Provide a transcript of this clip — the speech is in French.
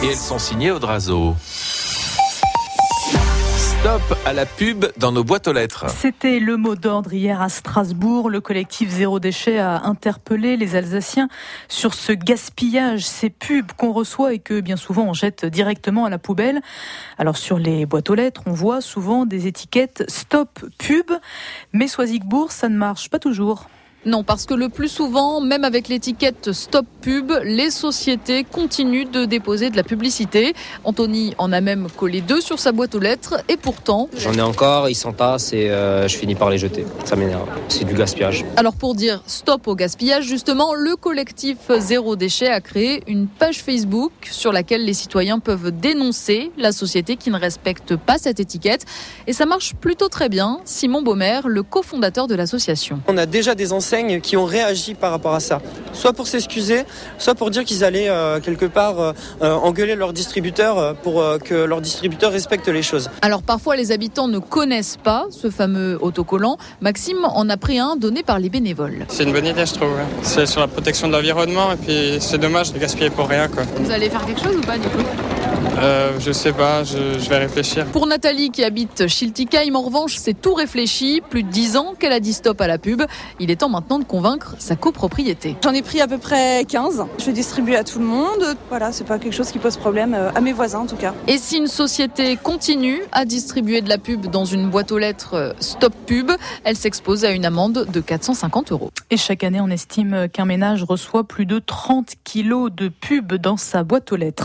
Et elles sont signées Audrazo. Stop à la pub dans nos boîtes aux lettres. C'était le mot d'ordre hier à Strasbourg. Le collectif Zéro Déchet a interpellé les Alsaciens sur ce gaspillage, ces pubs qu'on reçoit et que bien souvent on jette directement à la poubelle. Alors sur les boîtes aux lettres, on voit souvent des étiquettes Stop Pub, mais Soisigbourg, ça ne marche pas toujours. Non, parce que le plus souvent, même avec l'étiquette Stop Pub, les sociétés continuent de déposer de la publicité. Anthony en a même collé 2 sur sa boîte aux lettres et pourtant... J'en ai encore, ils s'entassent et je finis par les jeter. Ça m'énerve, c'est du gaspillage. Alors pour dire stop au gaspillage, justement, le collectif Zéro Déchet a créé une page Facebook sur laquelle les citoyens peuvent dénoncer la société qui ne respecte pas cette étiquette. Et ça marche plutôt très bien. Simon Baumer, le cofondateur de l'association. On a déjà des enseignes qui ont réagi par rapport à ça, soit pour s'excuser, soit pour dire qu'ils allaient quelque part engueuler leur distributeur pour que leur distributeur respecte les choses. Alors parfois les habitants ne connaissent pas ce fameux autocollant. Maxime en a pris un donné par les bénévoles. C'est une bonne idée, je trouve. C'est sur la protection de l'environnement et puis c'est dommage de gaspiller pour rien, quoi. Vous allez faire quelque chose ou pas du coup ? Je sais pas, je vais réfléchir. Pour Nathalie qui habite Schiltigheim, en revanche, c'est tout réfléchi. Plus de 10 ans qu'elle a dit stop à la pub. Il est temps maintenant de convaincre sa copropriété. J'en ai pris à peu près 15. Je vais distribuer à tout le monde. Voilà, c'est pas quelque chose qui pose problème, à mes voisins en tout cas. Et si une société continue à distribuer de la pub dans une boîte aux lettres Stop Pub, elle s'expose à une amende de 450 €. Et chaque année, on estime qu'un ménage reçoit plus de 30 kilos de pub dans sa boîte aux lettres.